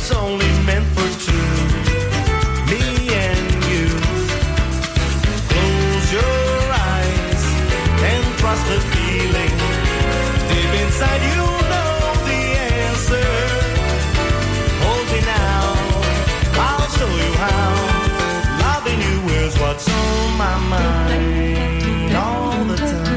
that's only meant for two, me and you. Close your eyes and trust the feeling. Deep inside you know the answer. Hold me now, I'll show you how. Loving you is what's on my mind all the time.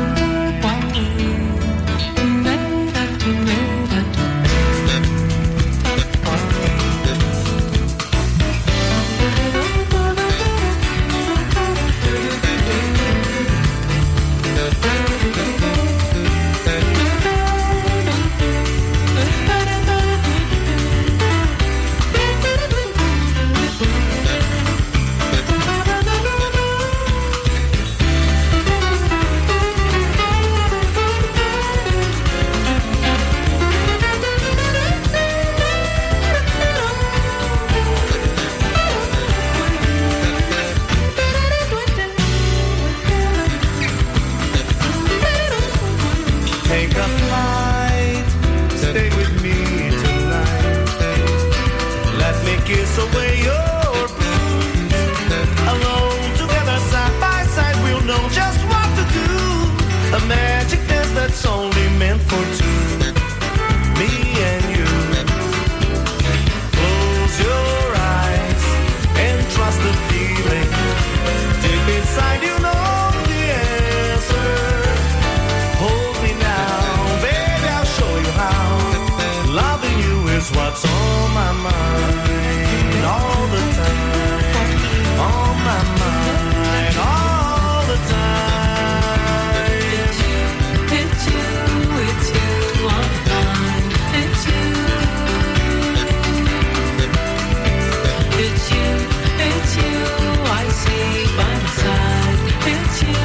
Kiss away your blues. Alone, together, side by side, we'll know just what to do. A magic dance that's only meant for two, me and you. Close your eyes and trust the feeling. Deep inside you know the answer. Hold me now, baby, I'll show you how. Loving you is what's on my mind. All the time, on my mind, all the time. It's you, it's you, it's you, on mine. It's you. It's you, it's you, I see by my side. It's you.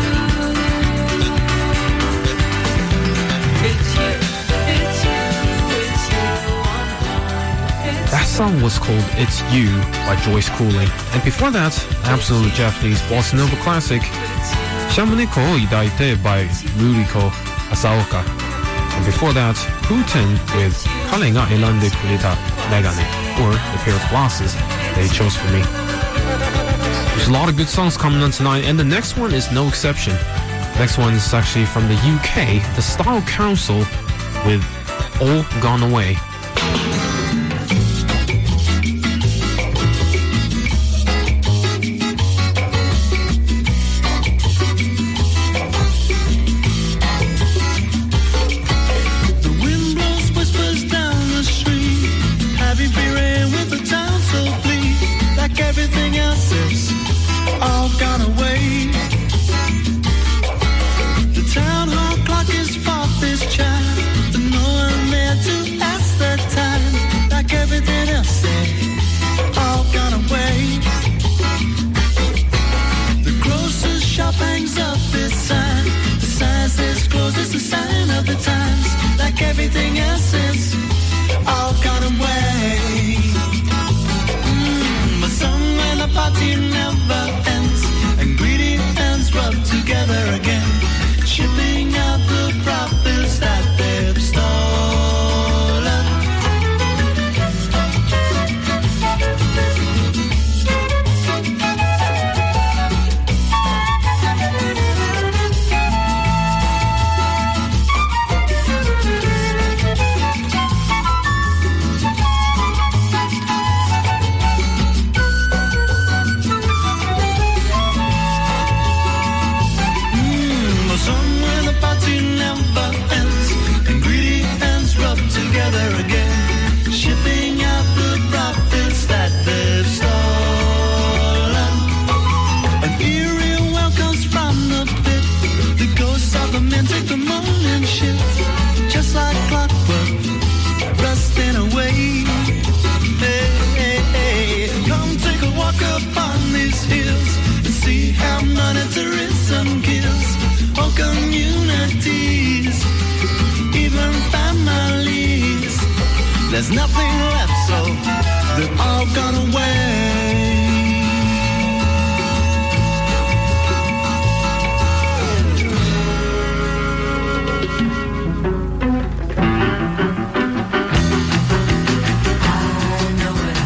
It's you, it's you, it's you, on mine. That song was called It's You by Joyce Cooling. And before that, absolute Japanese bossa nova classic Shamaneko Idaite by Ruriko Asaoka. And before that, Putin with Kale ga Elande Kureta Megane, or the pair of glasses they chose for me. There's a lot of good songs coming on tonight, and the next one is no exception. Next one is actually from the UK, the Style Council with All Gone Away. Everything else is all gone away. The town hall clock is fought this child, but no one there to ask the time. Like everything else is all gone away. The grocer's shop hangs up this sign. The sign says closed, it's a sign of the times. Like everything else is all gone away. The party never ends, and greedy hands rub together again, shipping out the profits that they've stolen. There's nothing left, so they've all gone away. I know what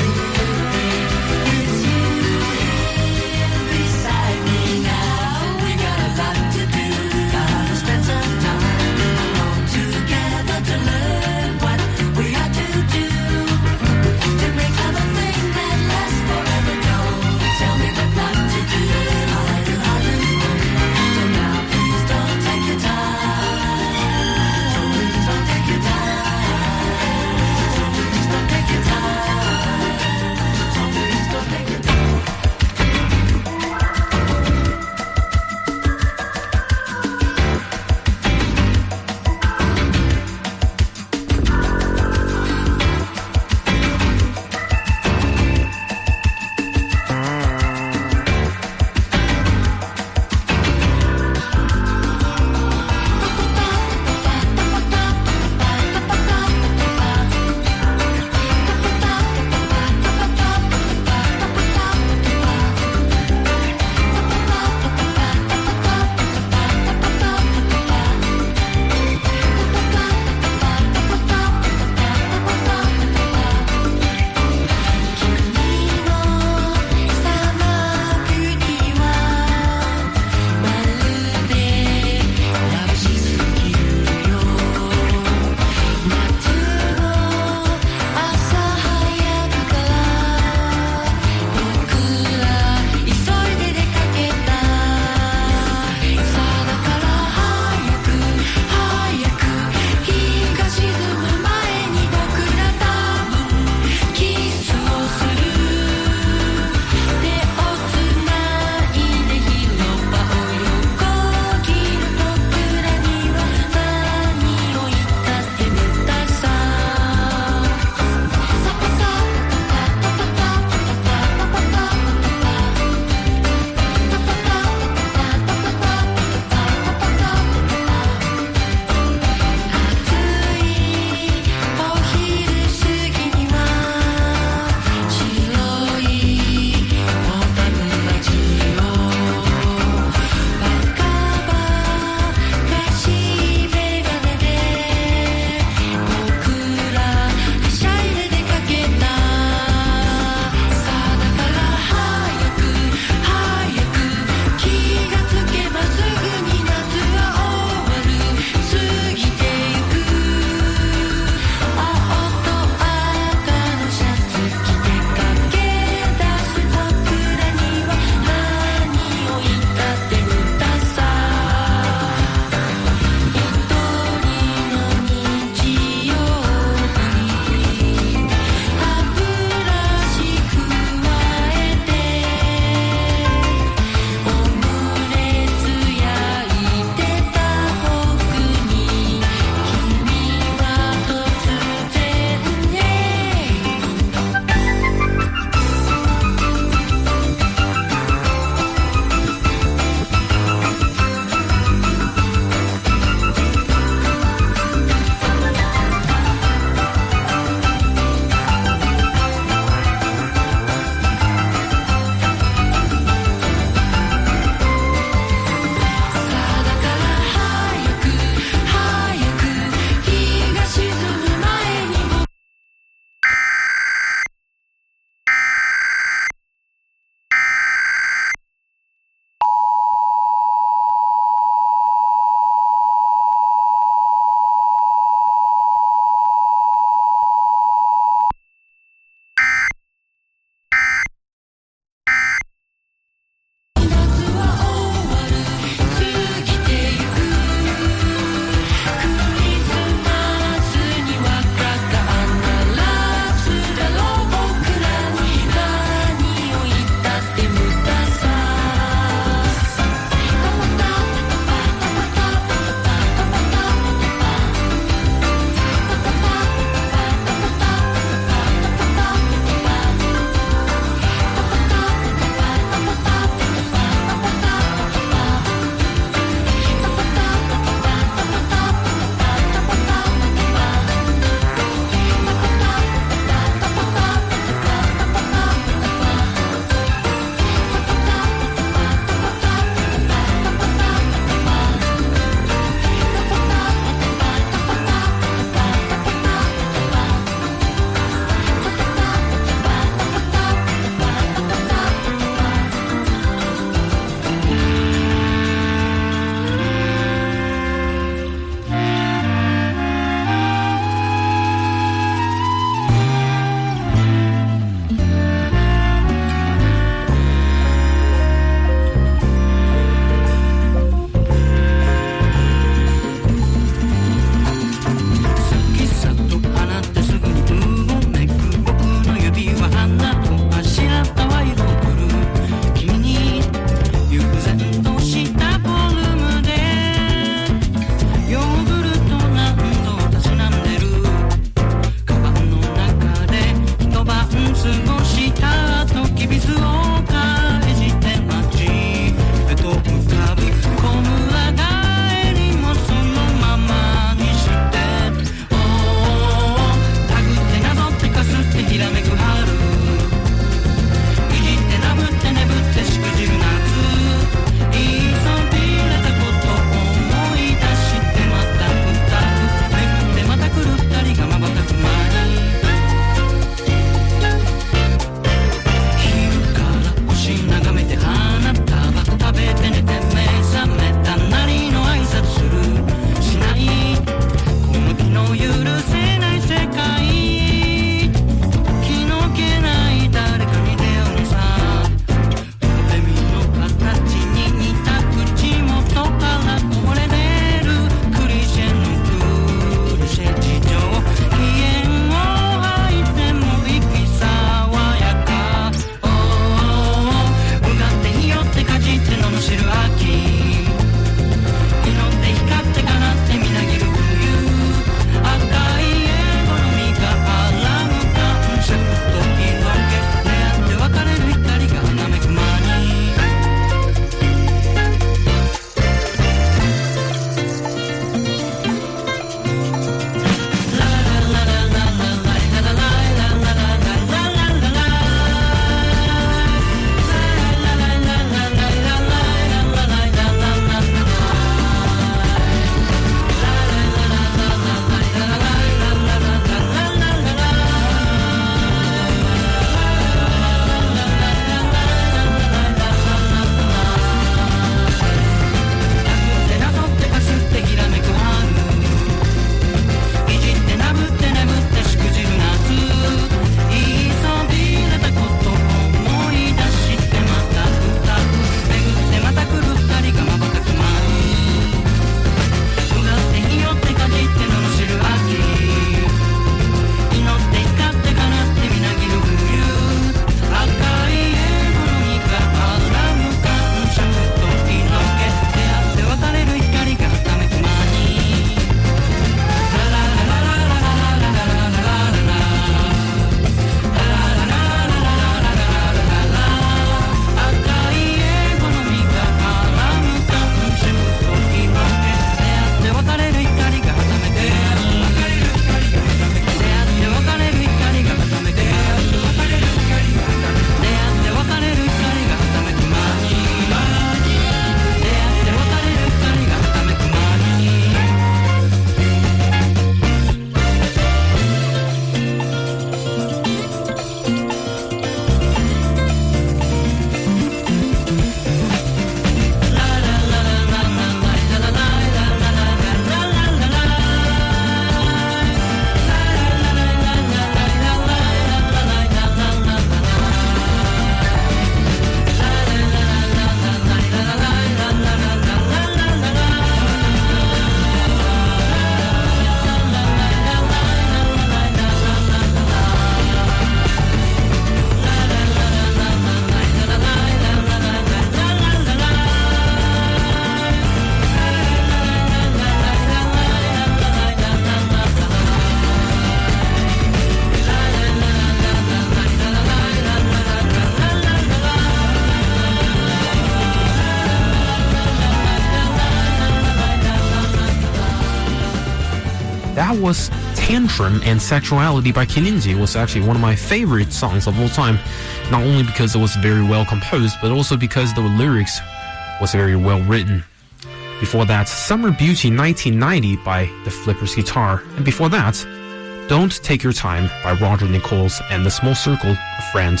that was Tantrum and Sexuality by Kininji. It was actually one of my favorite songs of all time, not only because it was very well composed, but also because the lyrics was very well written. Before that, Summer Beauty 1990 by the Flippers Guitar. And before that, Don't Take Your Time by Roger Nichols and the Small Circle of Friends.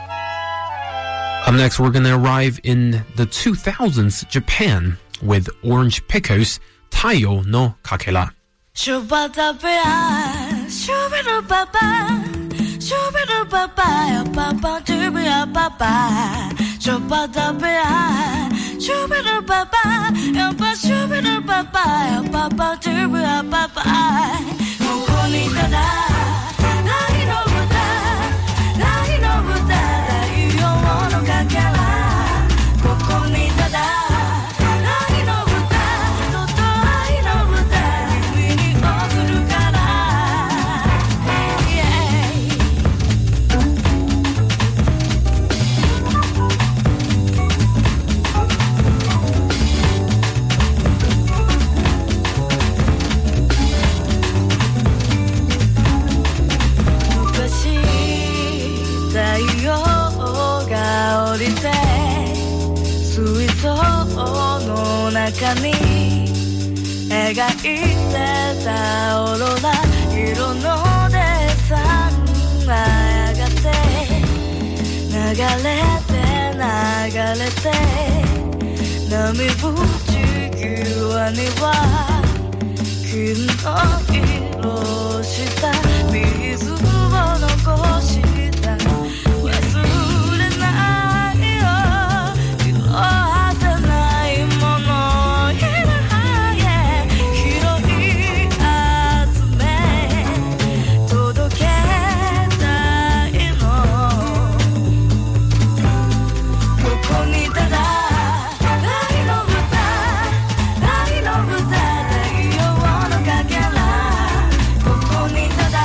Up next, we're going to arrive in the 2000s Japan with Orange Pickles, Taiyo no Kakela. 中に描いてたオーロラ色のデッサンがやがて流れて波打ち際には金の色した水を残した忘れないよ色あせないものここにただ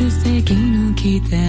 助席の機体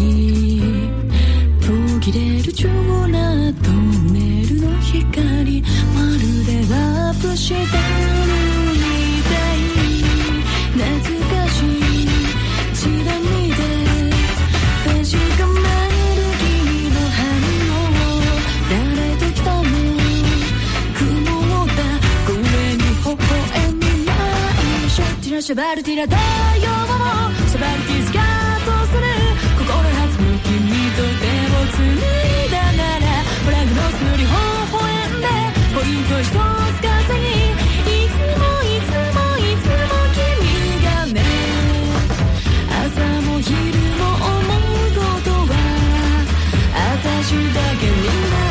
途切れる超なトンネルの光まるでラップしてるみたい懐かしいチラ見で確かめる君の反応誰と来たの雲だこれに微笑みないショッティラシャバルティラ太陽もシャバルティスカートする心弾む君と手をつないだならフラグのすり微笑んでポイント一つ稼ぎいつもいつもいつも君がね朝も昼も思うことは私だけにな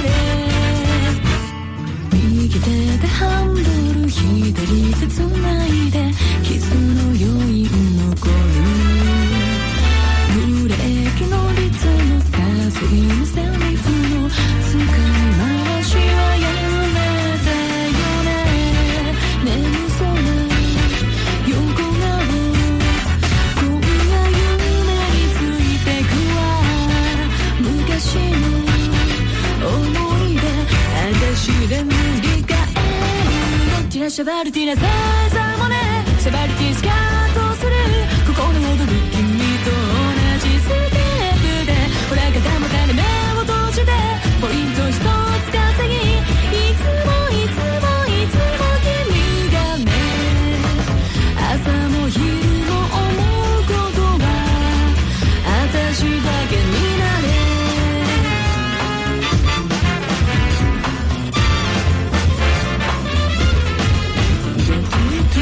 れ右手でハンドル左手つないでキスの余韻残るブレーキのリズム誘いのセリフの使い回しはやめてよね眠そうな横顔こんな夢についてくわ昔の思い出私で塗り替えるどっちらシャバルティなささもねシャバルティスカートする心躍る君と同じステップで俺がたまたに目を閉じてポイント一つ稼ぎいつもいつもいつも君がね朝も昼も思うことは私だけになれトゥトゥ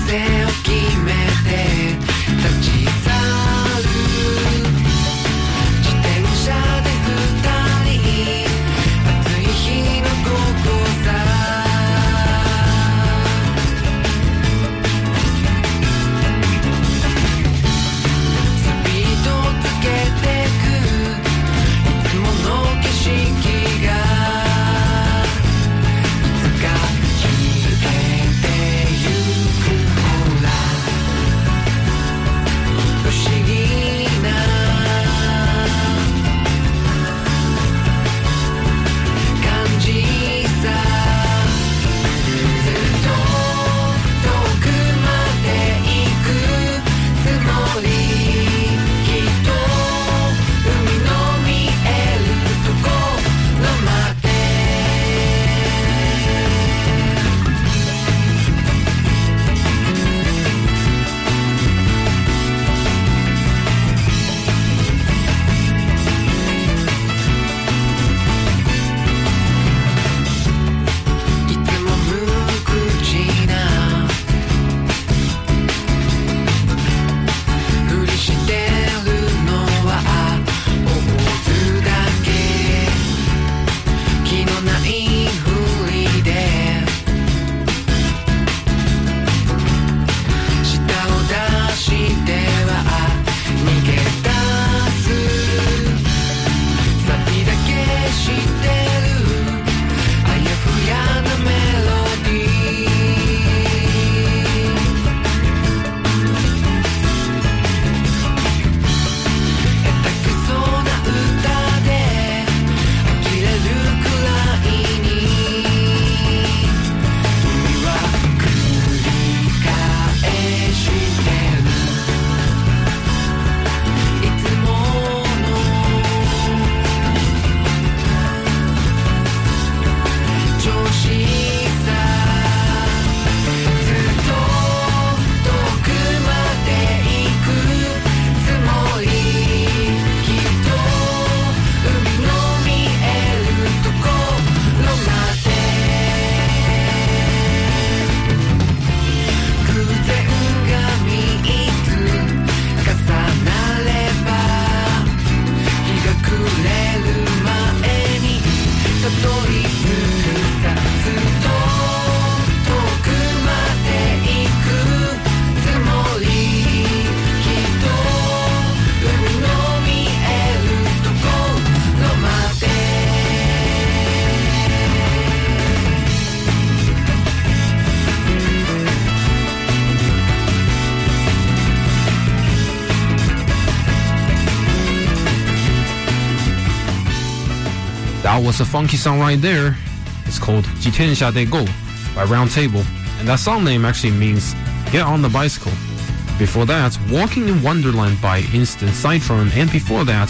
That was a funky song right there. It's called Jitensha De Go by Round Table, and that song name actually means get on the bicycle. Before that, Walking in Wonderland by Instant Citron, and before that,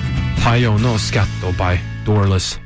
Taiyo no Scatto by Doorless.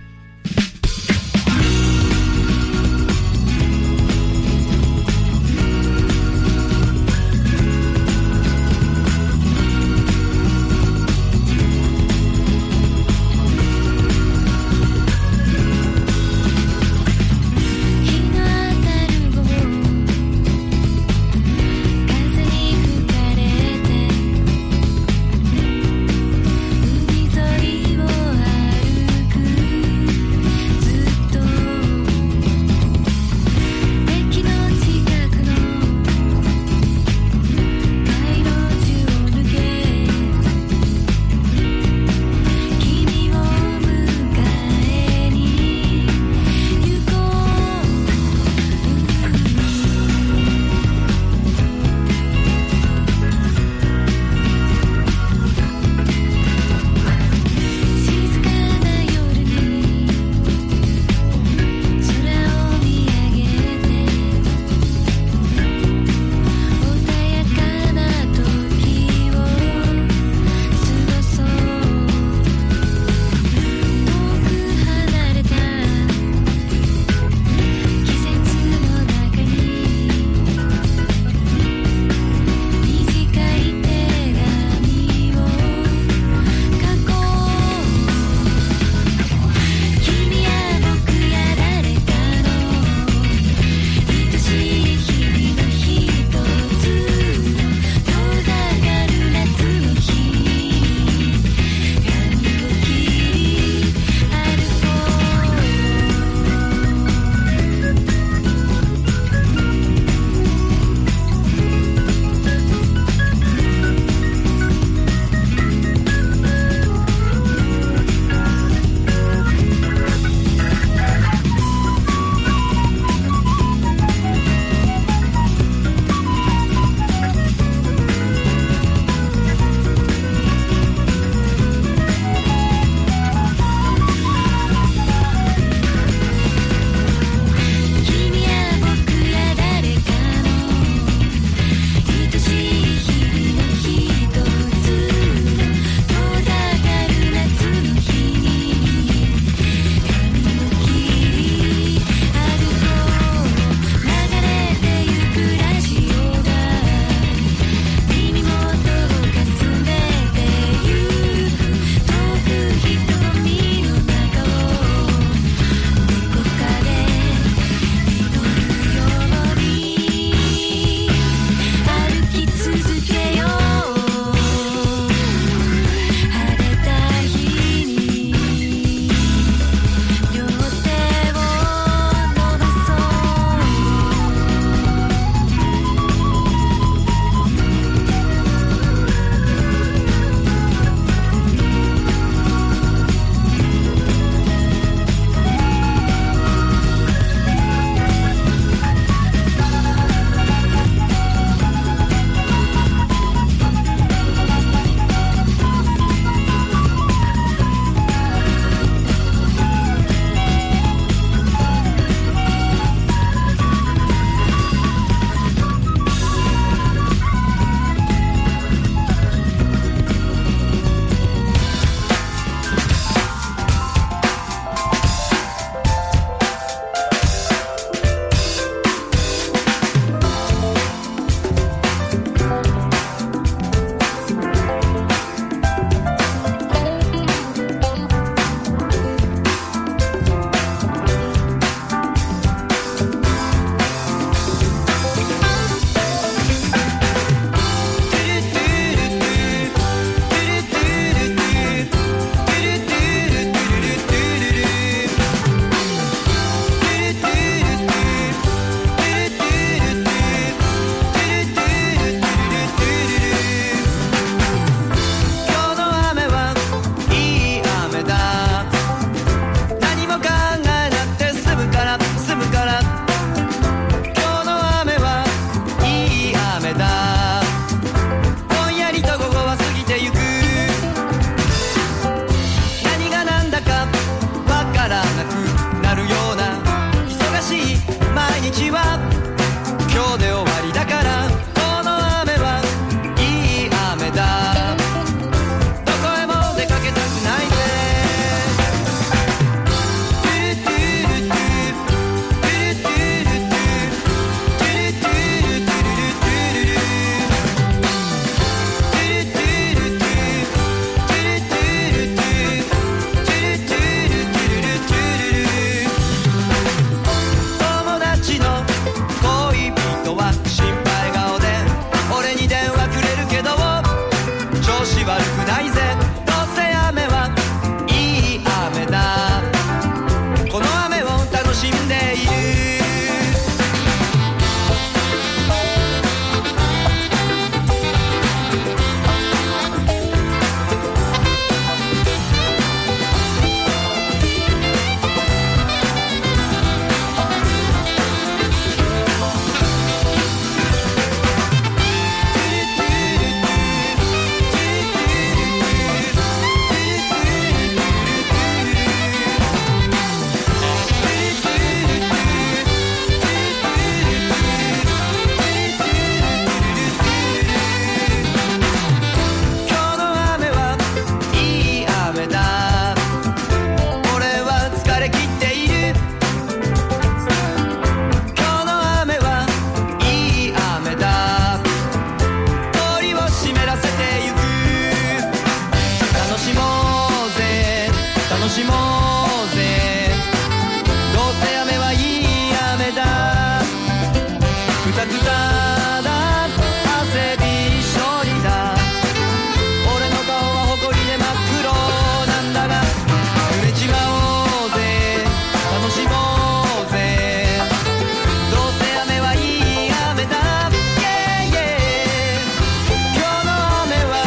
くただ汗びっしょりだ俺の顔は埃で真っ黒なんだが濡れちまおうぜ楽しもうぜどうせ雨はいい雨だ Yeah, yeah 今日の雨は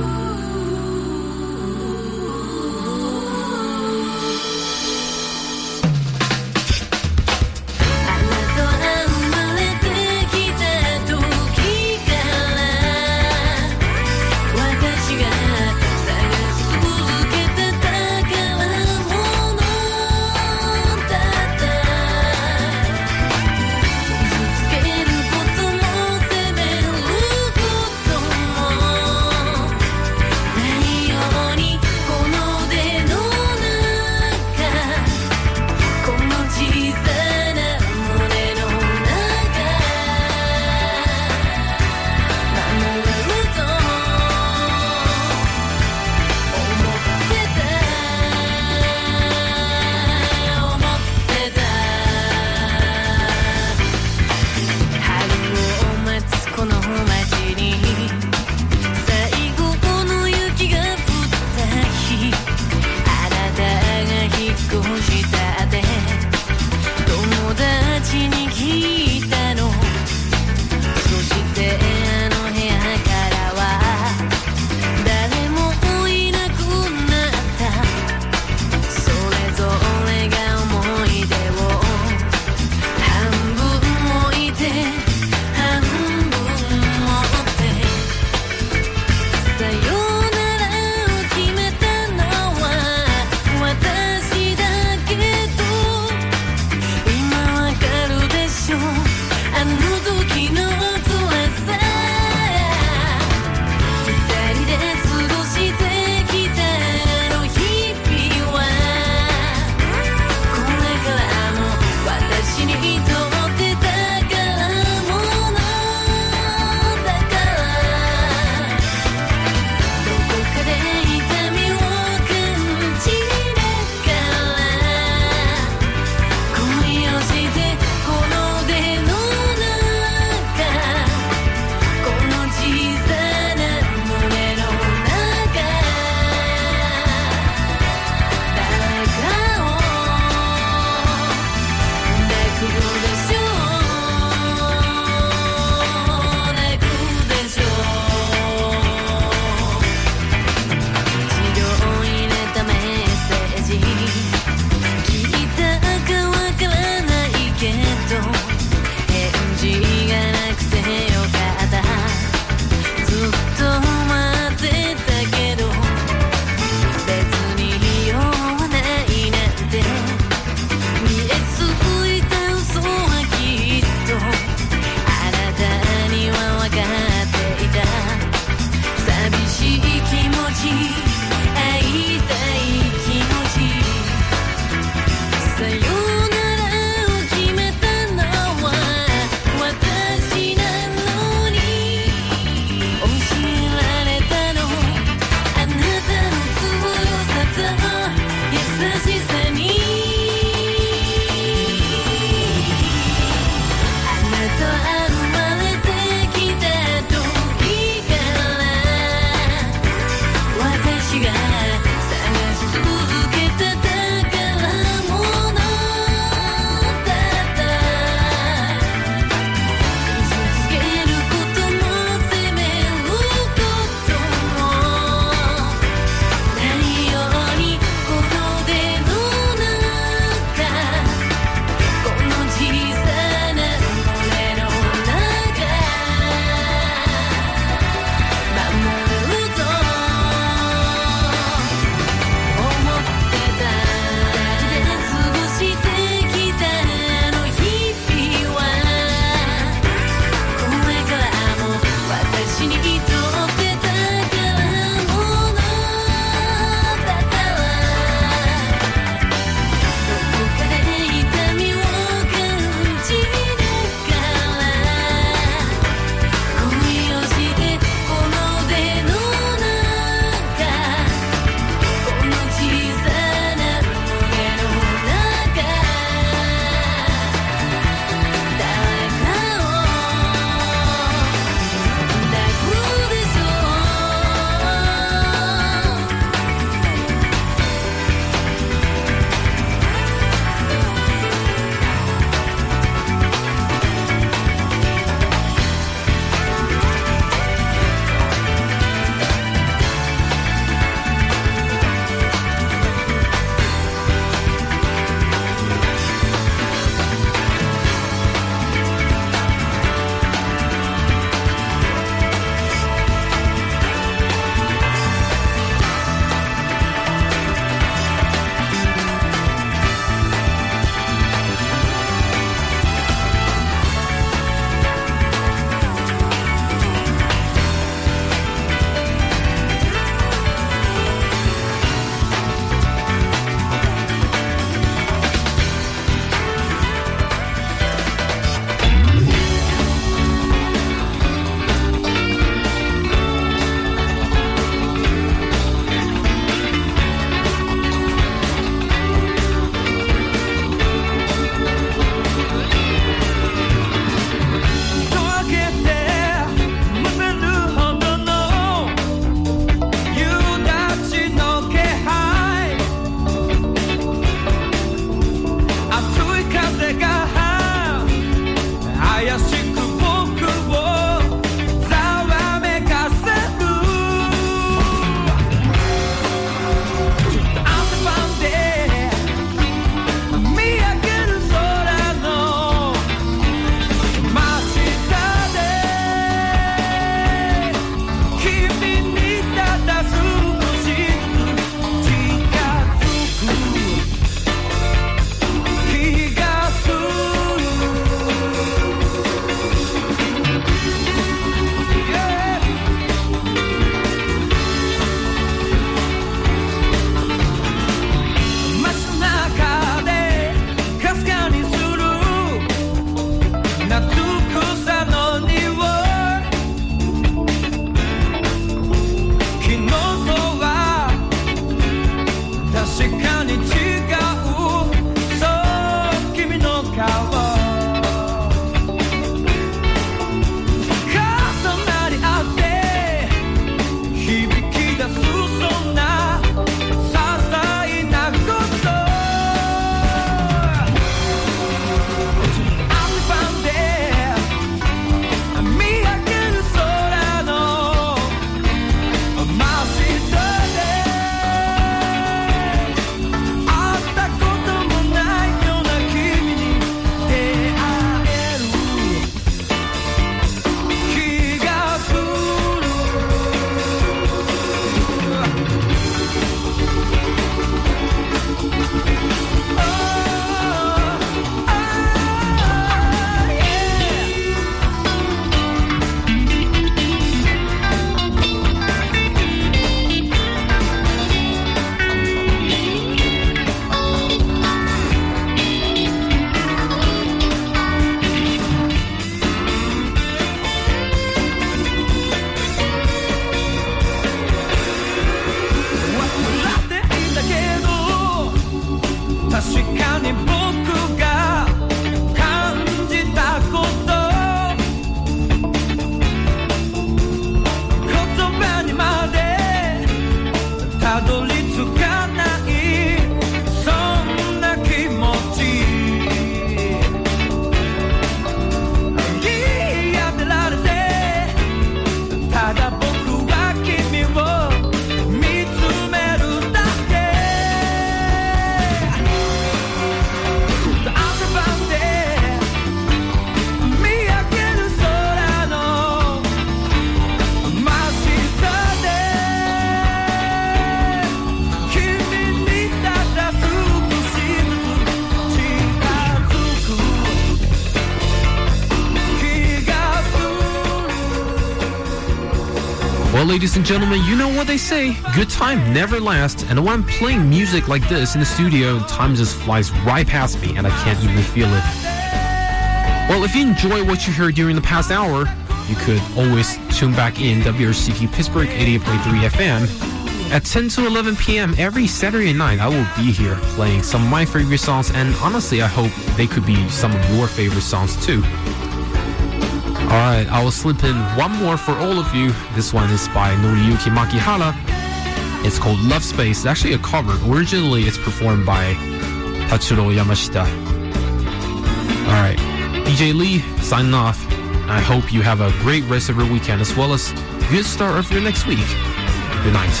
Well, ladies and gentlemen, you know what they say. Good time never lasts. And when I'm playing music like this in the studio, time just flies right past me and I can't even feel it. Well, if you enjoy what you heard during the past hour, you could always tune back in WRCT Pittsburgh 88.3 FM. At 10 to 11 p.m. every Saturday night, I will be here playing some of my favorite songs, and honestly, I hope they could be some of your favorite songs too. Alright, I will slip in one more for all of you. This one is by Noriyuki Makihara. It's called Love Space. It's actually a cover. Originally, it's performed by Tachiro Yamashita. Alright, DJ Lee signing off. I hope you have a great rest of your weekend as well as a good start of your next week. Good night.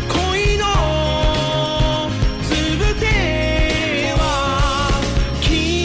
Key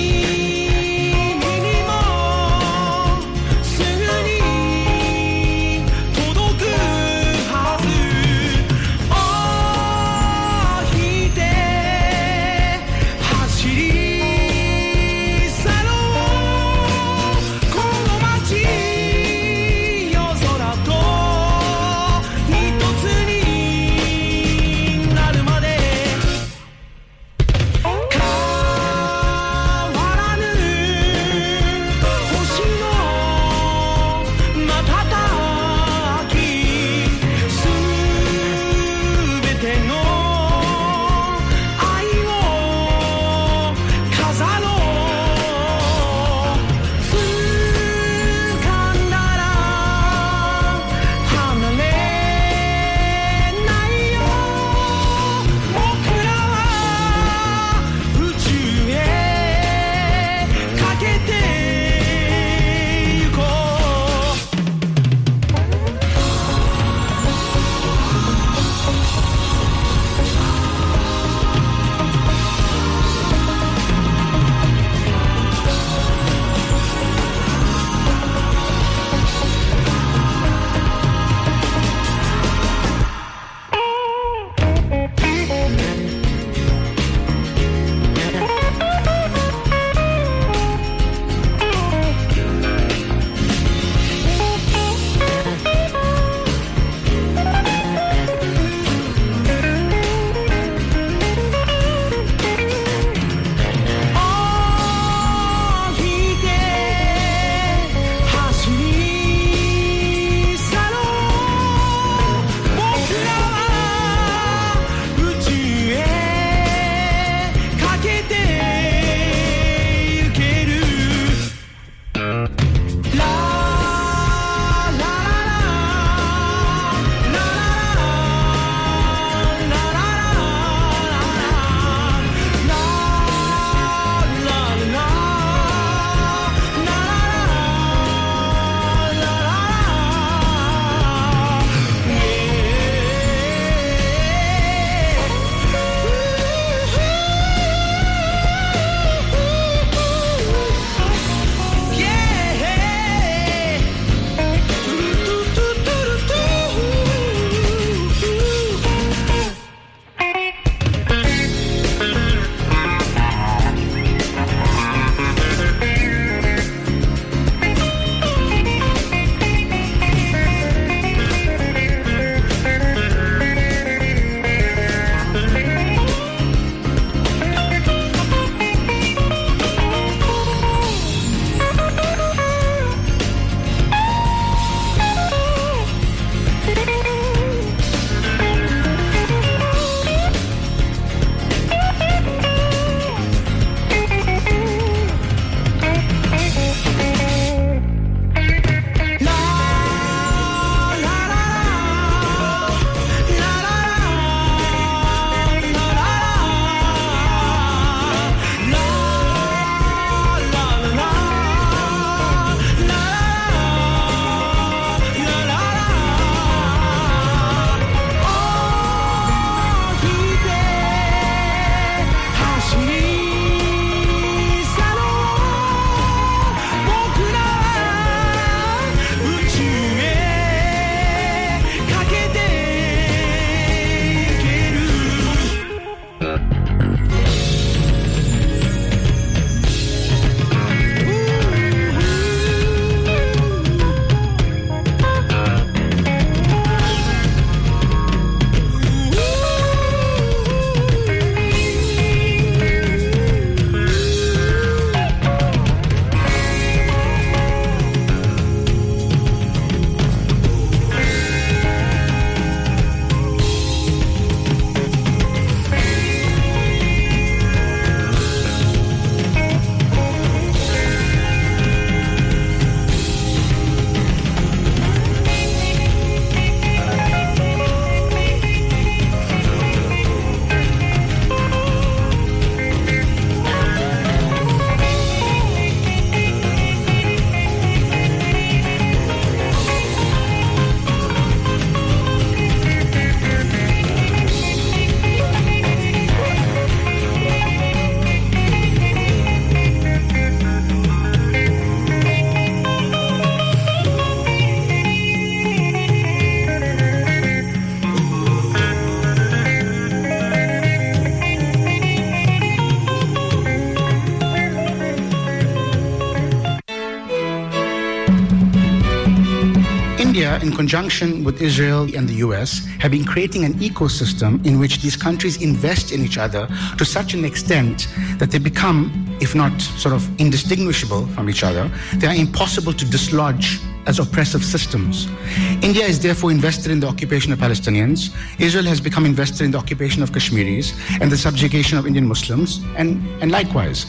India, in conjunction with Israel and the US, have been creating an ecosystem in which these countries invest in each other to such an extent that they become, if not sort of indistinguishable from each other, they are impossible to dislodge as oppressive systems. India is therefore invested in the occupation of Palestinians. Israel has become invested in the occupation of Kashmiris and the subjugation of Indian Muslims, and likewise.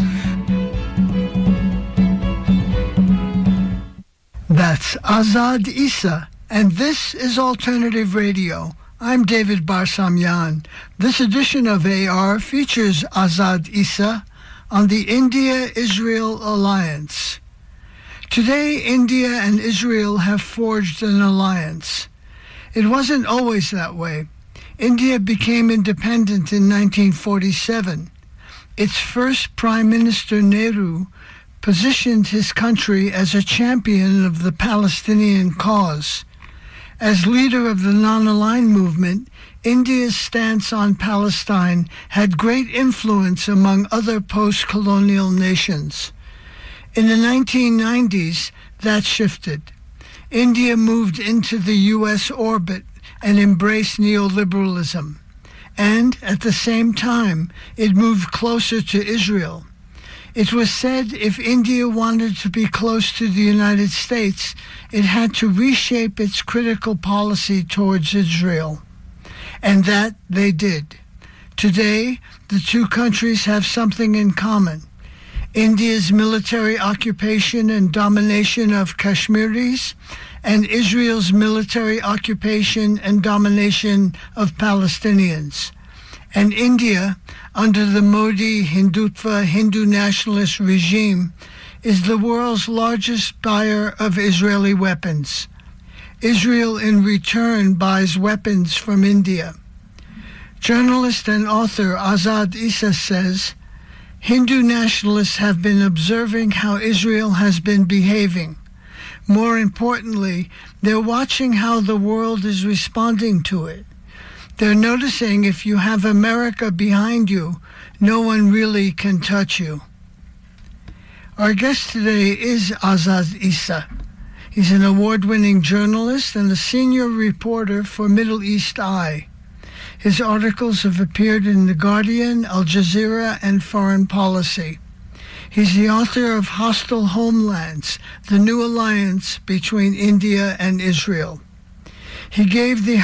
That's Azad Issa, and this is Alternative Radio. I'm David Barsamyan. This edition of AR features Azad Issa on the India-Israel alliance. Today, India and Israel have forged an alliance. It wasn't always that way. India became independent in 1947. Its first Prime Minister, Nehru, positioned his country as a champion of the Palestinian cause. As leader of the non-aligned movement, India's stance on Palestine had great influence among other post-colonial nations. In the 1990s, that shifted. India moved into the U.S. orbit and embraced neoliberalism. And at the same time, it moved closer to Israel. It was said if India wanted to be close to the United States, it had to reshape its critical policy towards Israel. And that they did. Today, the two countries have something in common. India's military occupation and domination of Kashmiris, and Israel's military occupation and domination of Palestinians. And India, under the Modi Hindutva Hindu nationalist regime, is the world's largest buyer of Israeli weapons. Israel, in return, buys weapons from India. Journalist and author Azad Issa says, Hindu nationalists have been observing how Israel has been behaving. More importantly, they're watching how the world is responding to it. They're noticing if you have America behind you, no one really can touch you. Our guest today is Azad Issa. He's an award-winning journalist and a senior reporter for Middle East Eye. His articles have appeared in The Guardian, Al Jazeera, and Foreign Policy. He's the author of Hostile Homelands, the new alliance between India and Israel. He gave the